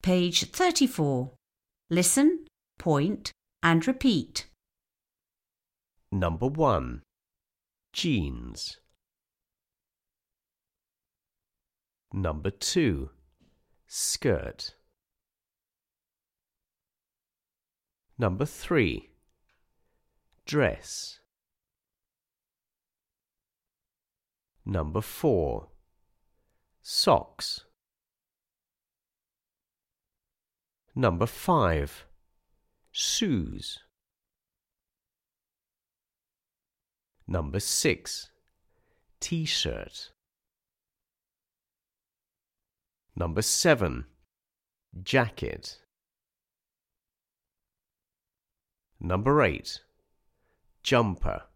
Page 34. Listen, point and repeat. Number 1. Jeans. Number 2. Skirt. Number 3. Dress. Number 4. Socks. Number 5. Shoes. Number 6. T-shirt. Number 7. Jacket. Number 8. Jumper.